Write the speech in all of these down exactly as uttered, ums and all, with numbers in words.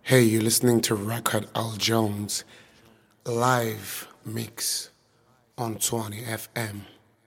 Hey, you're listening to Record Al Jones live mix on twenty F M.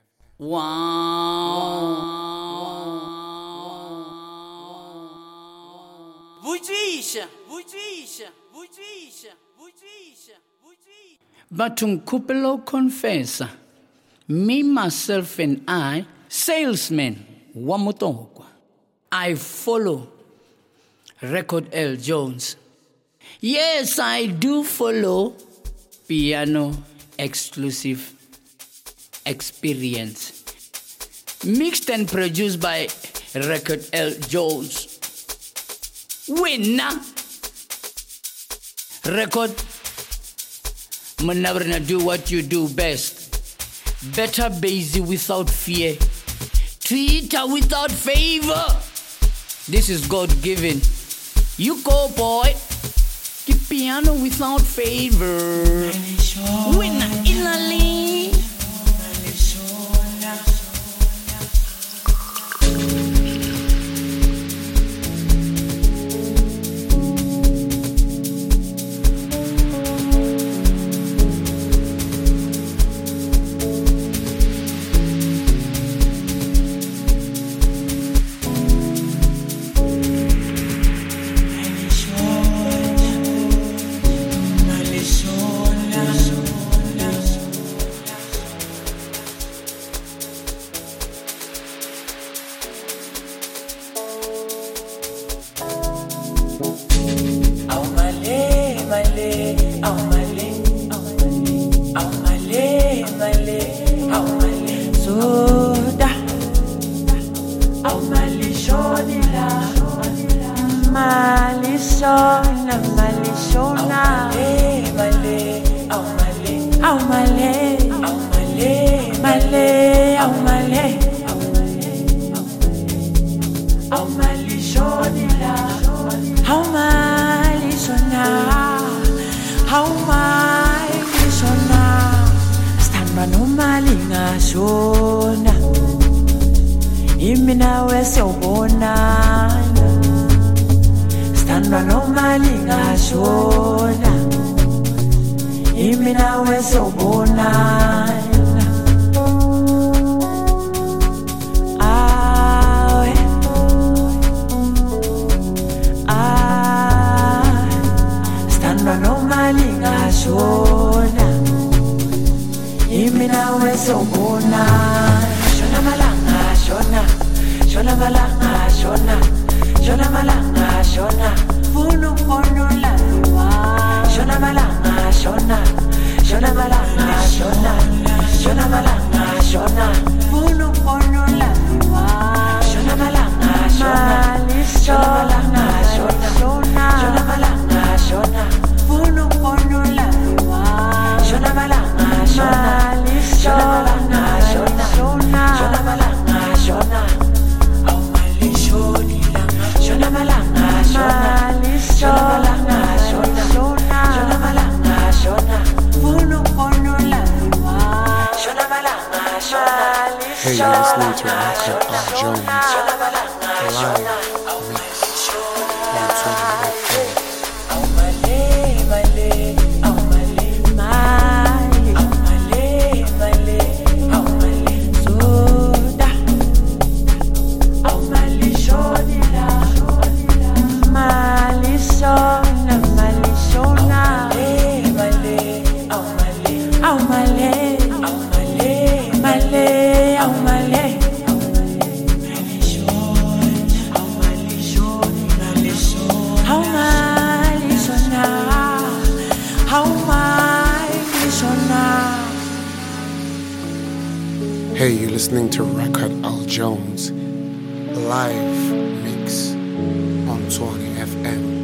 Vujisha, vujisha, vujisha, vujisha, vujisha. Batunkupelo confessa, me, myself, and I, salesman, Wamutokwa. I follow Record L Jones. Yes, I do follow piano exclusive experience. Mixed and produced by Record L Jones. Winner. Record. Manabra, do what you do best. Better busy without fear. Twitter without favor. This is God given. You go, boy. Keep piano without favor. Winner Ilali. Hey, you're listening to Record Al Jones live mix on twenty F M. Hey, you're listening to Record Al Jones live mix on twenty F M.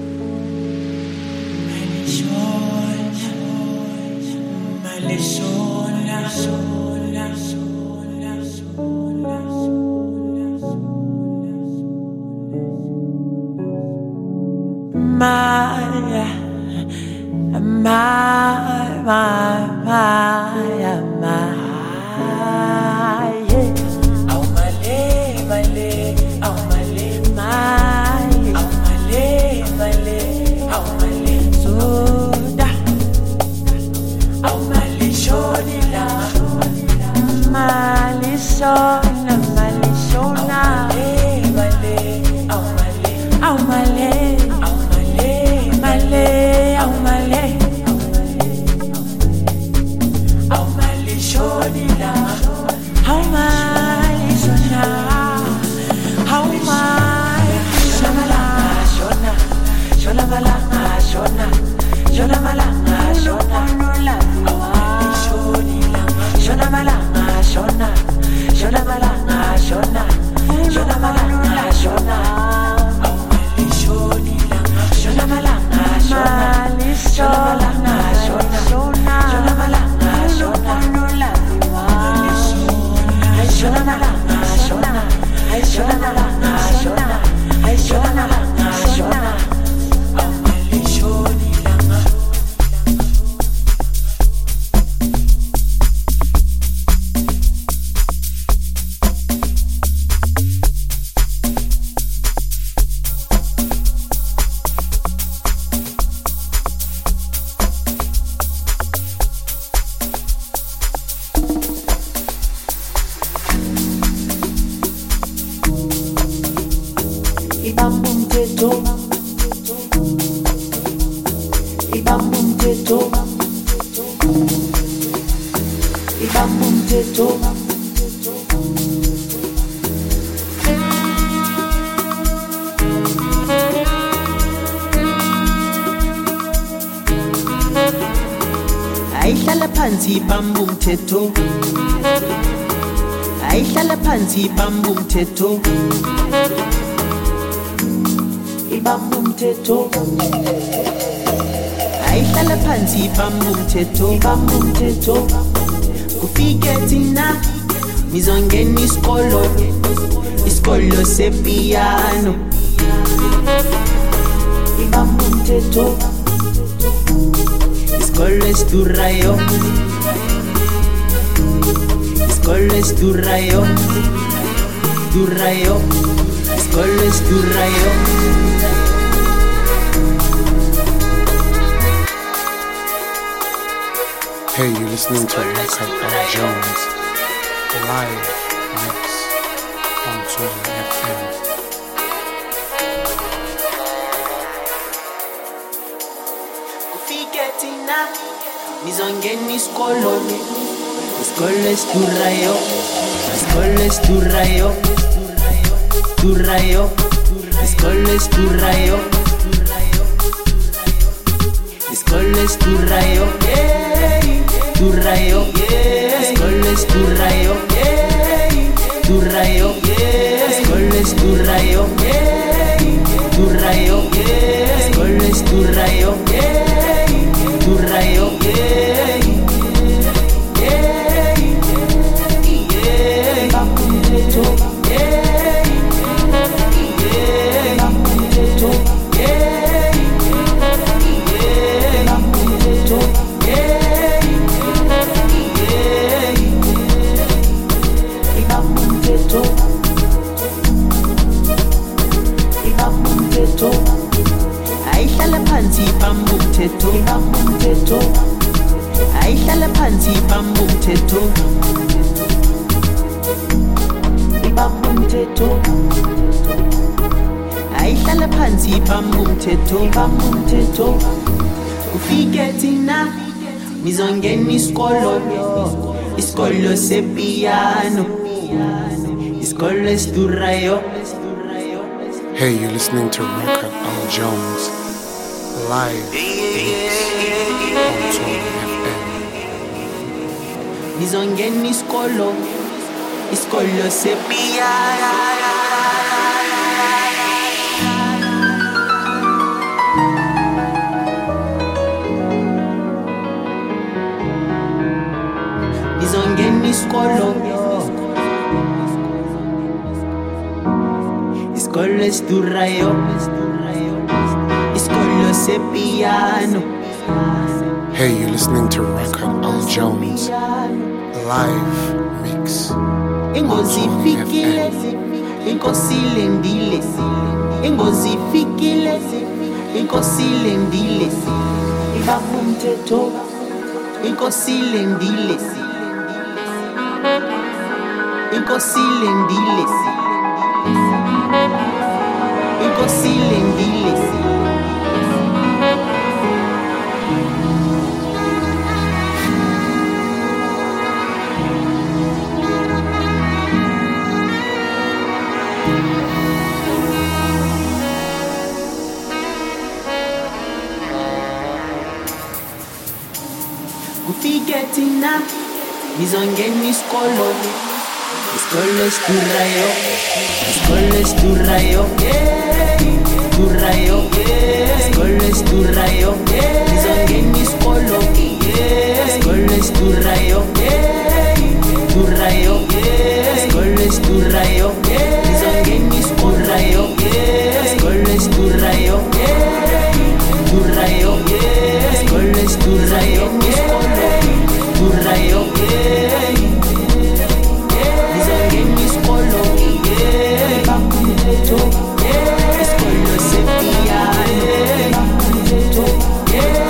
My, my, my, my, my. umthetho ibamba umthetho ibamba umthetho ayihlala phansi ibamba umthetho ayihlala phansi ibamba umthetho ibamba umthetho ayihlala phansi ibamba umthetho ibamba umthetho kufike thina mizongena isikolo isikolo sepiano ibamba umthetho isikolo esdurayo isikolo esdurayo durayo isikolo esdurayo. Hey, you're listening to Record Al Jones live mix on Tony F M. Kufike thina mizongena isikolo isikolo esdurayo isikolo esdurayo durayo isikolo esdurayo isikolo esdurayo Durayo, escoles durayo, durayo, escoles durayo, durayo, escoles durayo, durayo, ayihlala phansi ibamba umthetho ibamba umthetho ayihlala phansi ibamba umthetho ibamba umthetho ayihlala phansi ibamba umthetho ibamba umthetho kufike thina mizongena isikolo isikolo sepiano isikolo esdurayo. Hey, you're listening to Record Al Jones live mix on Tony F M. Mizongena isikolo isikolo sepiano mizongena isikolo isikolo esdurayo isikolo sepiano. Hey, you're listening to Record Al Jones live mix ingozi ifikile inkosi lendile ingozi ifikile inkosi lendile ibamba umthetho inkosi lendile inkosi lendile inkosi lendile kufike thina mizongena isikolo isikolo esdurayo isikolo esdurayo durayo isikolo esdurayo mizongena isikolo isikolo esdurayo durayo isikolo esdurayo mizongena isikolo isikolo esdurayo durayo isikolo esdurayo durayo mizongena isikolo ibamba umthetho isikolo sepiano ibamba umthetho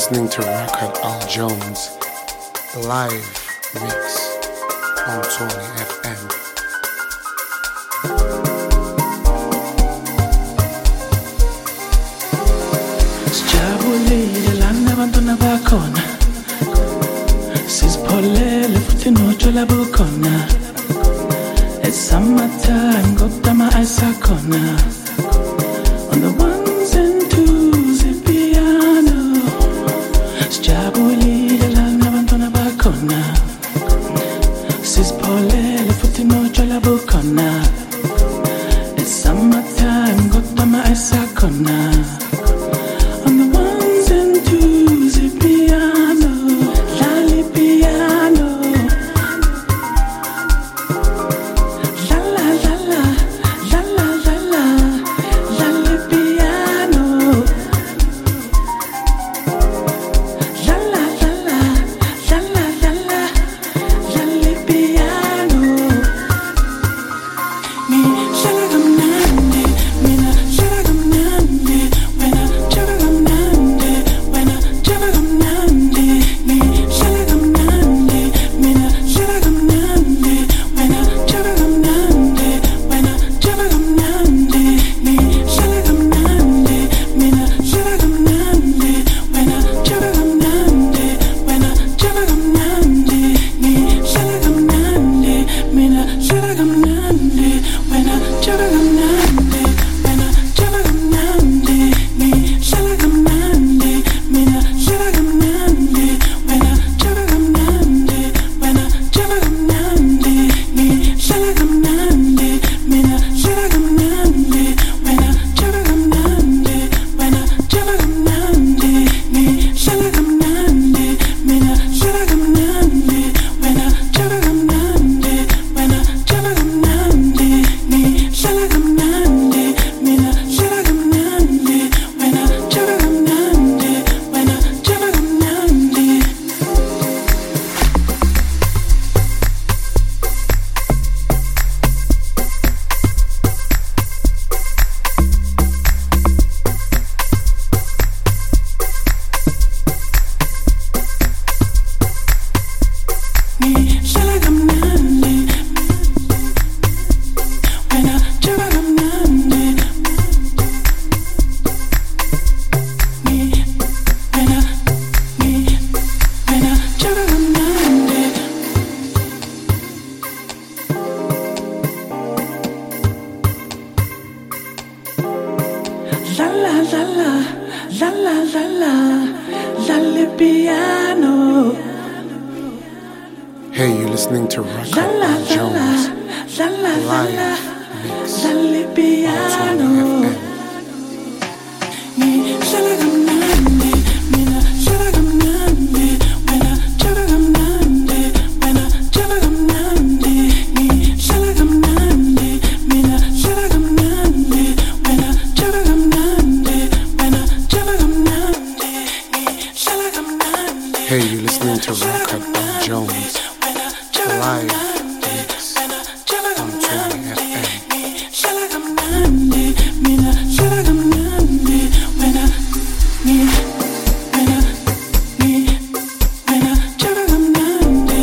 listening to Record Al Jones live mix on Tony F M. Sijabulile lana abantwana bakhona, sizipholele futhi notshwala bukhona. It's summertime, kodwa ama-ice akhona. On the ones and twos, ipiano. Sijabulile lana abantwana bakhona, sizipholele futhi notshwala bukhona. It's summertime, kodwa ama-ice akhona. On the ones and twos, ipiano, lali piano. La la la la, la la la la, lali piano. La la la la, la la la la, lali piano. Me shala gamnandi, mina shala gamnandi, when I shala gamnandi, when I shala gamnandi, me shala gamnandi, mina shala gamnandi, when I shala gamnandi, when I shala gamnandi, me shala gamnandi, mina shala gamnandi, when I shala gamnandi, when I shala gamnandi, me shala gamnandi, mina shala gamnandi, when I shala gamnandi, when I shala gamnandi, me shala gamnandi, mina shala gamnandi, when I shala gamnandi, when I shala gamnandi, me shala gamnandi, mina shala gamnandi, when I shala gamnandi, when I shala gamnandi, me shala gamnandi, mina shala gamnandi, when I shala gamnandi, when I shala gamnandi, me shala gamnandi, mina shala gamnandi, when I shala gamnandi, when I shala gamnandi. Me shala gamnandi, when I shala gamnandi. Me when I me when I shala gamnandi. La la la la, la la la la, la le piano. Hey, you're listening to Record La la Al la Jones la, la la la la, live mix la le on piano. Tony F M. Me shala gamnandi, mina shala gamnandi, when I shala gamnandi, when I shala gamnandi, me shala gamnandi, mina shala gamnandi, when I shala gamnandi, when I shala gamnandi, me shala gamnandi. Hey, you're listening to Record Al Jones live mix on Tony F M. Shala gamnandi, mina shala gamnandi, when I me when I me when I shala gamnandi,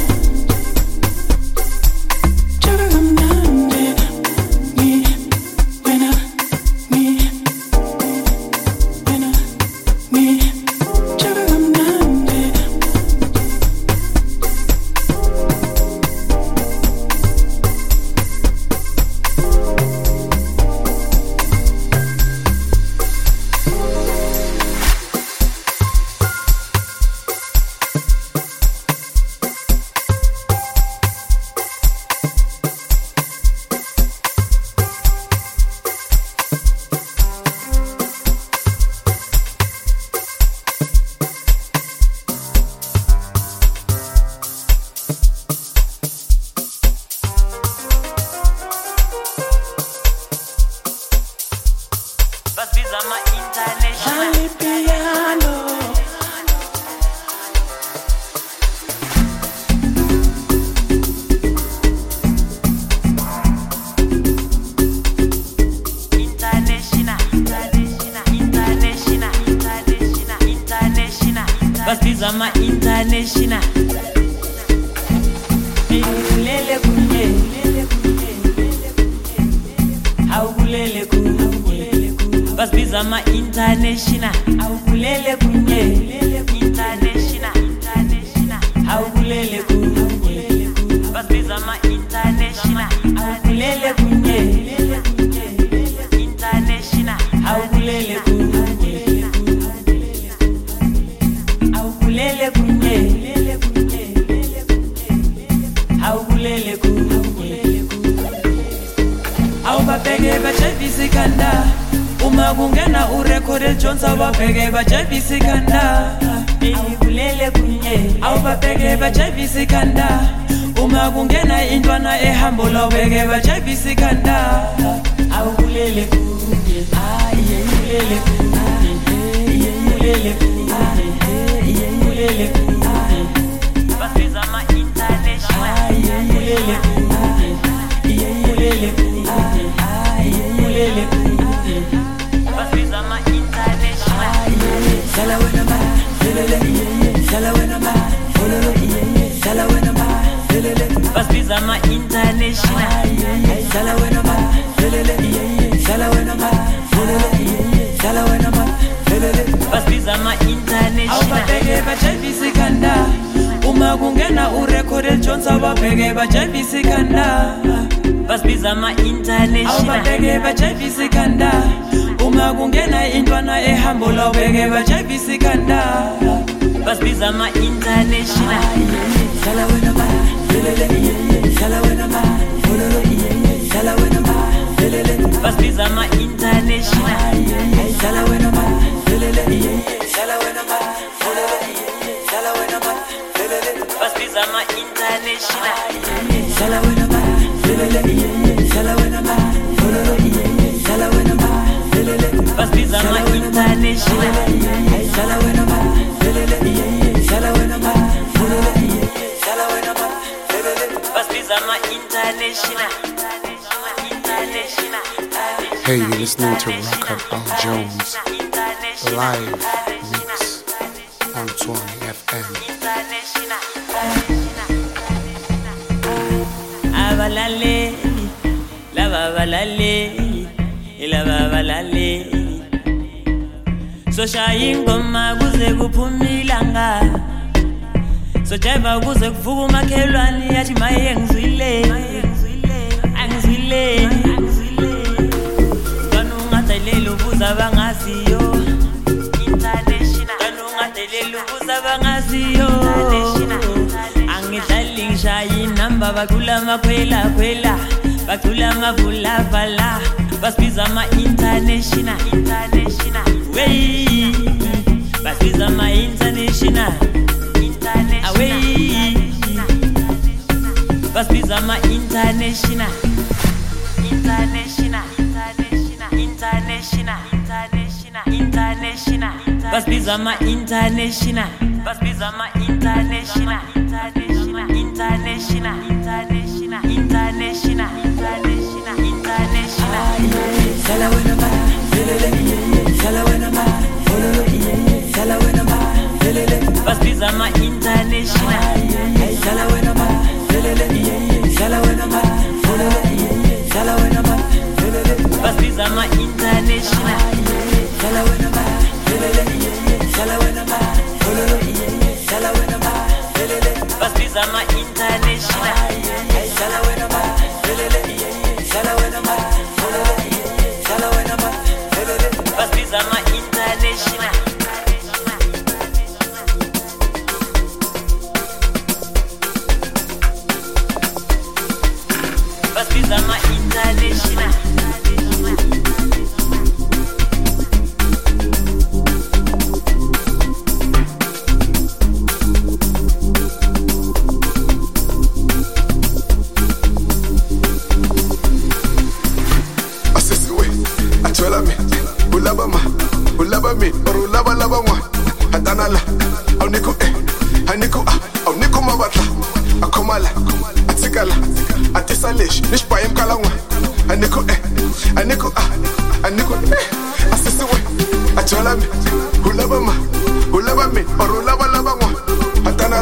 shala gamnandi, me when I me when I me shala gamnandi. international. Awukulele kunye, awukulele kunye, basibiza ama international. Awukulele kunye, international, international. Awukulele kunye, basibiza ama international. Awukulele kunye, international. Awukulele kunye, awukulele kunye. Awukulele kunye, awubabheke bajebisa ikhanda. Uma kungena urekhode Jones awubabheke bajebisa ikhanda. Awukulele kunye, awubabheke bajebisa ikhanda. Uma kungena intwana ehambula awubheke bajebisa ikhanda. Awukulele kunye, awukulele kunye, awukulele kunye, awukulele kunye. Basibiza ama international. Awukulele kunye, awukulele kunye, awukulele kunye. Basibiza ama international. Sala wena ma, lelele, sala wena ma, lelele, sala wena ma, lelele. Basibiza ama international. Sala wena ma, lelele, sala wena ma, lelele, sala wena ma, lelele. Basibiza ama international. Awubabheke bajebisa ikhanda. Uma kungena urekhode Jones awubabheke bajebisa ikhanda. Basibiza ama international. Awubabheke bajebisa ikhanda. Uma kungena intwana ehambula awubheke bajebisa ikhanda. Basibiza ama international. Sala wena ma, lelele, sala wena ma, lelele, sala wena ma, lelele. Basibiza ama international. Sala wena ma, lelele, sala wena ma, lelele, sala wena ma, lelele. Basibiza ama international. Sala wena ma, lelele, sala wena ma, lelele, sala wena ma, lelele. Basibiza ama international. Sala wena ma, lelele, sala wena ma, lelele, sala wena ma, lelele. Basibiza ama international. International. Hey, you're listening to Record Al Jones live mix on twenty F M. Abalale, lava balale, lava balale. So shaying ngoma kuze kuphumilanga. So jaiva kuze kuvuka umakhelwane yathi maye ngizwile. Angizwile. Kanungadelela ubuza bangaziyo. International. Kanungadelela ubuza bangaziyo. Angidlali ngishaya inamba bacula amakhwela khwela. Bacula amavula vala. Basibiza ama international. International. Wey. Basibiza ama international. International. Away. Basibiza ama international. International. International. International. International. International. Basibiza ama international. Basibiza ama international. International. International. International. International. International. International. Sala wena ma, lelele, sala wena ma, lelele, sala wena ma, lelele. Basibiza ama international. Sala wena ma, lelele, sala wena ma, lelele, sala wena ma, lelele. Basibiza ama international. Sala wena ma, lelele, sala wena ma, lelele, sala wena ma, lelele. Basibiza ama international. Sala wena ma, lelele, sala wena ma, lelele, sala wena ma, lelele. Basibiza ama international. Basibiza ama international. Ulaba ma, ulaba me, or ulaba laba wa. Atana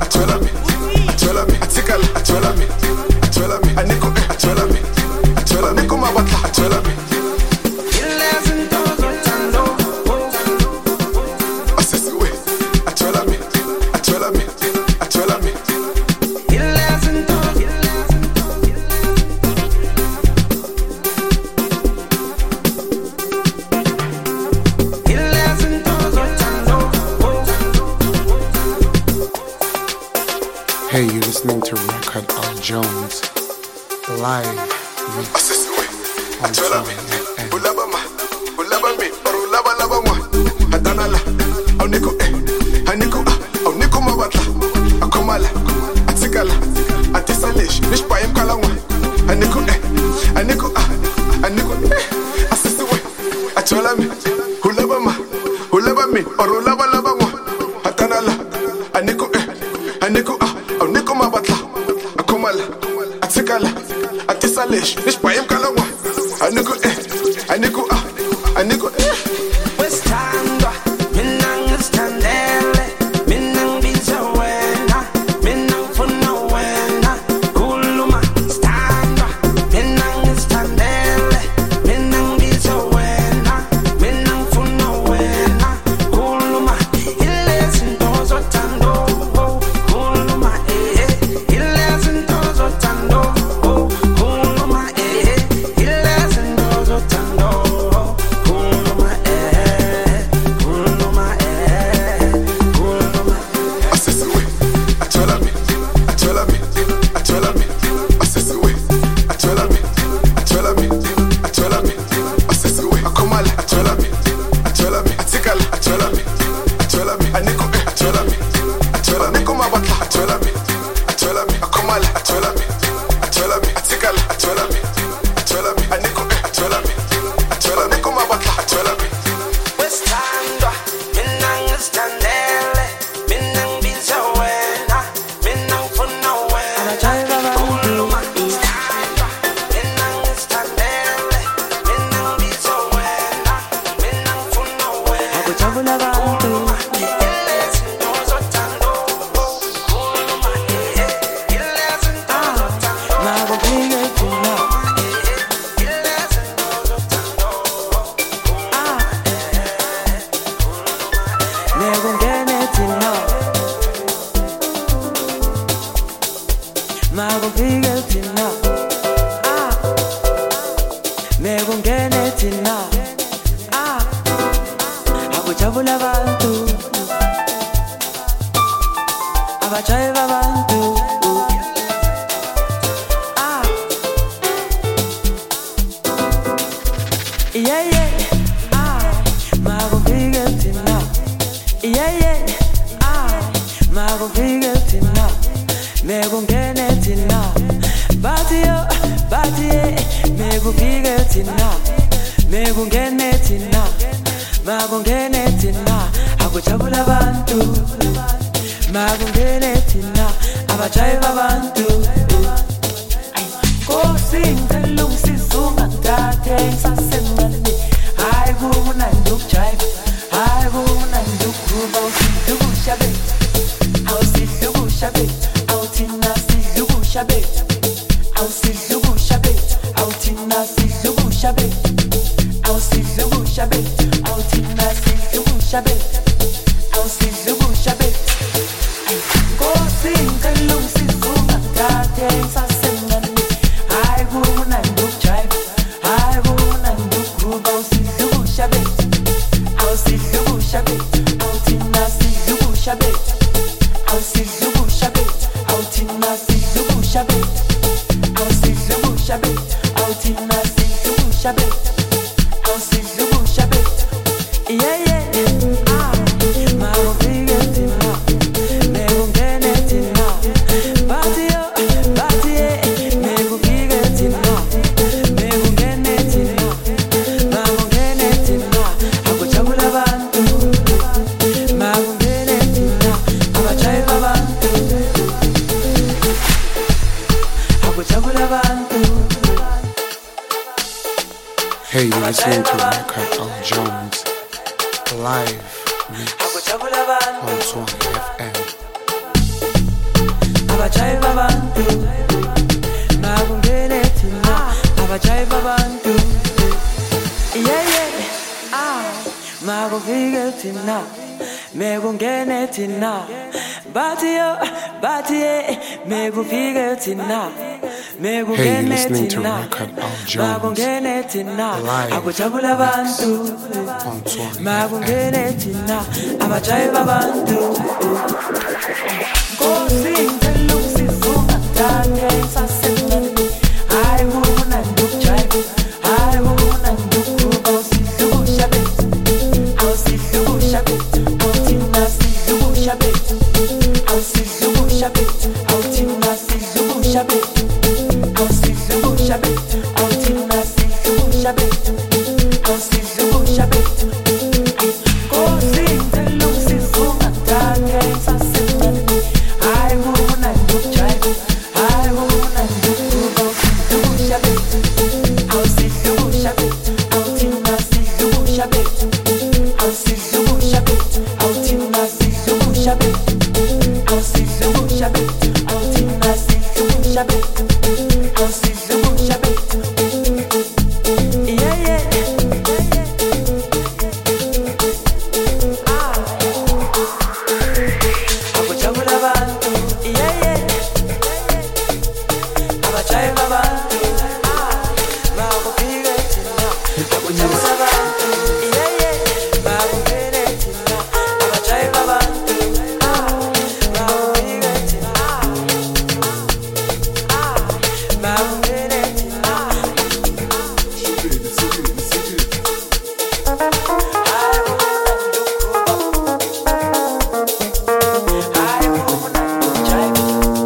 athola me, athola me, atikala, athola me, athola me, aniko eh, athola me, athola me, kuma batla, athola me. Asesiwe, athola me, athola me, athola me. Hey, you're listening to Record Al Jones live mix on Sound F M. Ulabama, ulabami, or ulaba labama. Atanala, auniko eh, aniko ah, auniko mabatla, akomala, atikala, atisalish, mish paim kalawa. Aniko eh, aniko ah, aniko eh, asisiwe. Atola me, ulabama, ulabami, or ulaba labama. Atanala, aniko eh, aniko ah. Niko mabatla, akomala, atikala, atisalish, mish paim kalawa. Aniko eh, aniko ah, aniko eh. Westanga, minang standele, minang bizawena, minang funawena, kuluma stanga, minang standele, minang bizawena, minang funawena, kuluma iles ndozo tando. Hey, you're listening to Record Al Jones live mix on Swan F M. abajayiva abantu makungene thina abajayiva abantu yeah yeah ah makufike thina mekungene thina bathi yo bathi eh mekufike thina Hey, you're listening to Record Al Jones live akujabula abantu on Swan makungene thina abajayiva abantu Kosi ngicela ukusizunga dane sasemnandi hayi wona ndukujayива hayi wona ndukugruba usidlusha bethu awusidlusha bethu awuthina sidlusha bethu awusidlusha bethu awuthina sidlusha bethu awusidlusha bethu awuthina sidlusha bethu awusidlusha bethu Kosi ngicela ukusizunga dane sasemnandi hayi wona ndukujayива hayi wona ndukugruba usidlusha bethu awusidlusha bethu awuthina sidlusha bethu awusidlusha bethu awuthina sidlusha bethu awusidlusha bethu awuthina sidlusha bethu awusidlusha bethu yeah yeah ah akujabula abantu yeah yeah abajayiva abantu ah bakufike thina akujabula abantu yeah yeah bakungene thina abajayiva abantu ah bakufike thina ah bakungene thina hayi wona ndukujayива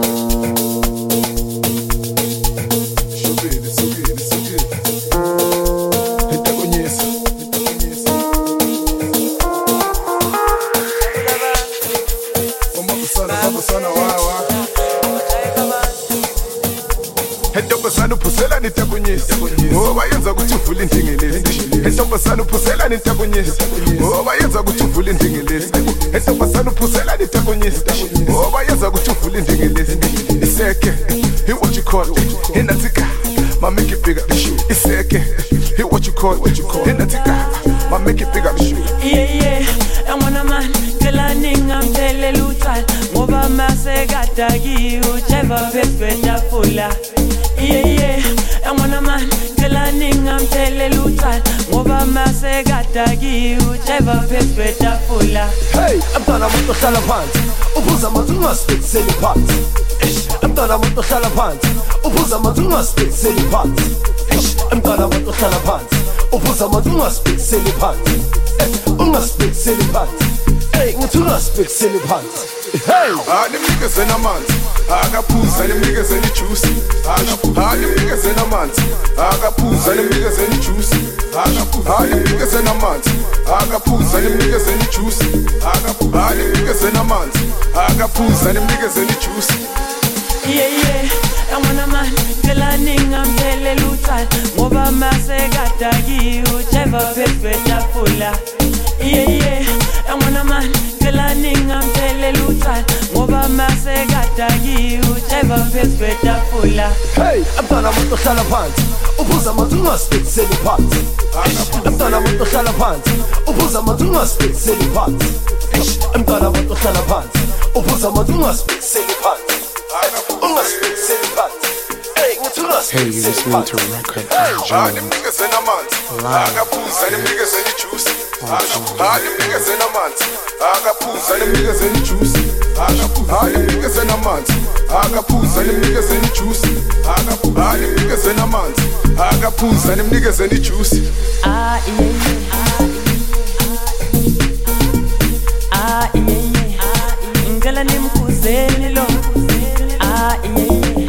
Entombazana uphusela nitakunyisa ngoba yenza ukuthi uvule indingelezi Entombazana uphusela nitakunyisa ngoba yenza ukuthi uvule indingelezi Entombazana uphusela nitakunyisa ngoba yenza ukuthi uvule indingelezi Iseke he what you call it inatika ma make it bigger Iseke he what you call it inatika ma make it bigger yeah yeah angona man kelani ngamthele lutsala ngoba masekadaki ujeva phezwetha fula yeah yeah angona man kelani ngamthele lutsala ngoba masekadaki ujeva phezwetha fula Hey, amntwana umuntu ohlala phansi uphuza amanzi ungasibekiseli phansi amntwana umuntu ohlala phansi uphuza amanzi ungasibekiseli phansi amntwana umuntu ohlala phansi uphuza amanzi ungasibekiseli phansi ungasibekiseli phansi hey ngithi ungasibekiseli phansi hey Animnikeze namanzi akaphuza animnikeze ijuice akaphuza animnikeze namanzi akaphuza animnikeze ijuice akaphuza animnikeze namanzi akaphuza animnikeze ijuice akaphuza animnikeze namanzi akaphuza animnikeze ijuice yeah yeah angona man kelani ngamthele lutsala ngoba masekadaki ujeva phezwetha fula yeah yeah angona man kelani ngamthele lutsala ngoba masekadaki ujeva phezwetha fula hey amntwana umuntu ohlala phansi uphuza amanzi ungasibekiseli phansi amntwana umuntu ohlala phansi uphuza amanzi ungasibekiseli phansi amntwana umuntu ohlala phansi uphuza amanzi ungasibekiseli phansi ungasibekiseli phansi hey ngithi Hey, you're listening to Record Al Jones Animnikeze namanzi live akaphuza animnikeze ijuice akaphuza animnikeze namanzi akaphuza animnikeze ijuice akaphuza animnikeze namanzi akaphuza animnikeze ijuice akaphuza animnikeze namanzi akaphuza animnikeze ijuice ah yeah ah yeah ngala nimkhuzeni lo ah yeah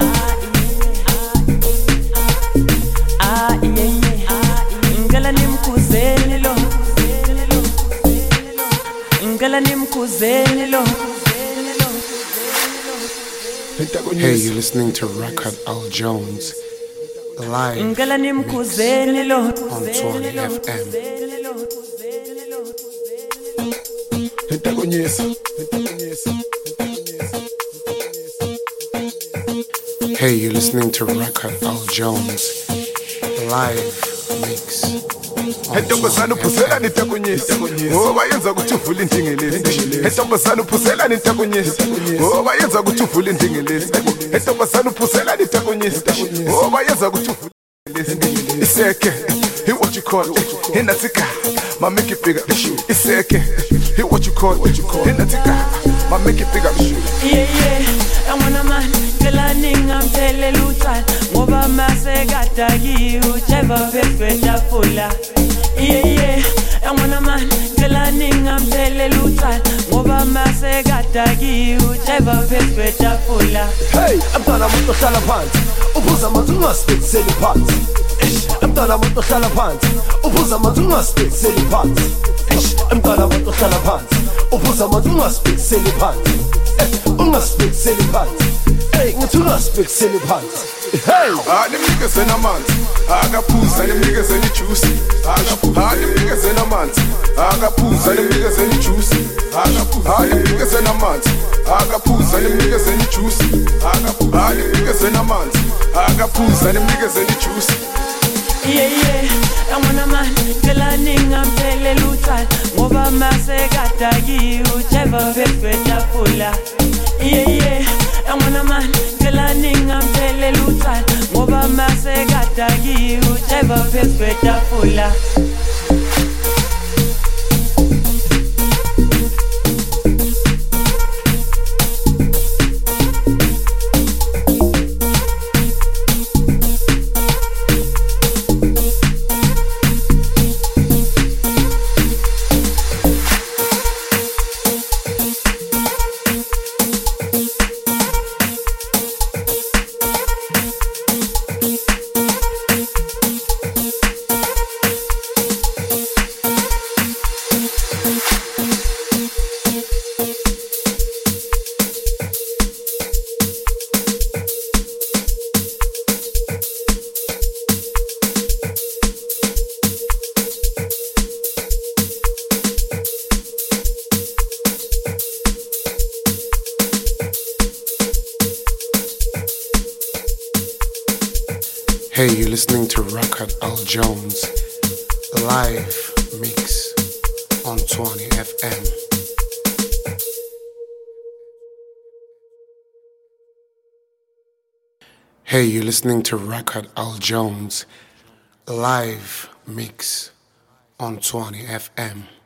ah yeah ngala nimkhuzeni lo ngala nimkhuzeni lo Hey, you're listening to Record Al Jones live ngala nimkhuzeni lo on Swan F M. Entakonyesa entakonyesa entakonyesa Hey, you're listening to Record Al Jones live mix. Entombazana uphuzela nitakunyisa ngoba yenza ukuthi uvule indingelezi. Entombazana uphuzela nitakunyisa ngoba yenza ukuthi uvule indingelezi. Entombazana uphuzela nitakunyisa ngoba yenza ukuthi uvule indingelezi. Iseke, he what you call it in Atika, ma make it bigger. Iseke, he what you call it in Atika, ma make it bigger. Yeah yeah, I wanna man Kelaning am tele lutan ngoba masekadaki ucheva pepeta fula. Yeah yeah, I wanna man Kelaning am tele lutan ngoba masekadaki ucheva pepeta fula. Hey, mntwana muntu ohlala phansi uphuza amanzi ungasibekiseli phansi. Mntwana muntu ohlala phansi uphuza amanzi ungasibekiseli phansi. Mntwana muntu ohlala phansi uphuza amanzi ungasibekiseli phansi. Ungasibekiseli phansi. Hey, ngithi ungasibekiseli phansi. Hey, ah nimnikeze namanzi akaphuza nimnikeze ijuice akaphuza nimnikeze namanzi akaphuza nimnikeze ijuice akaphuza nimnikeze namanzi akaphuza nimnikeze ijuice akaphuza nimnikeze namanzi akaphuza nimnikeze ijuice. Yeah yeah, I wanna man Kelaning am tele lutan ngoba masekadaki ucheva pepeta fula. Yeah yeah, I wanna man Kelaning am tele lutan ngoba masekadaki ucheva pepeta fula. Hey, you're listening to Record Al Jones live mix on twenty F M. Hey, you're listening to Record Al Jones live mix on twenty F M.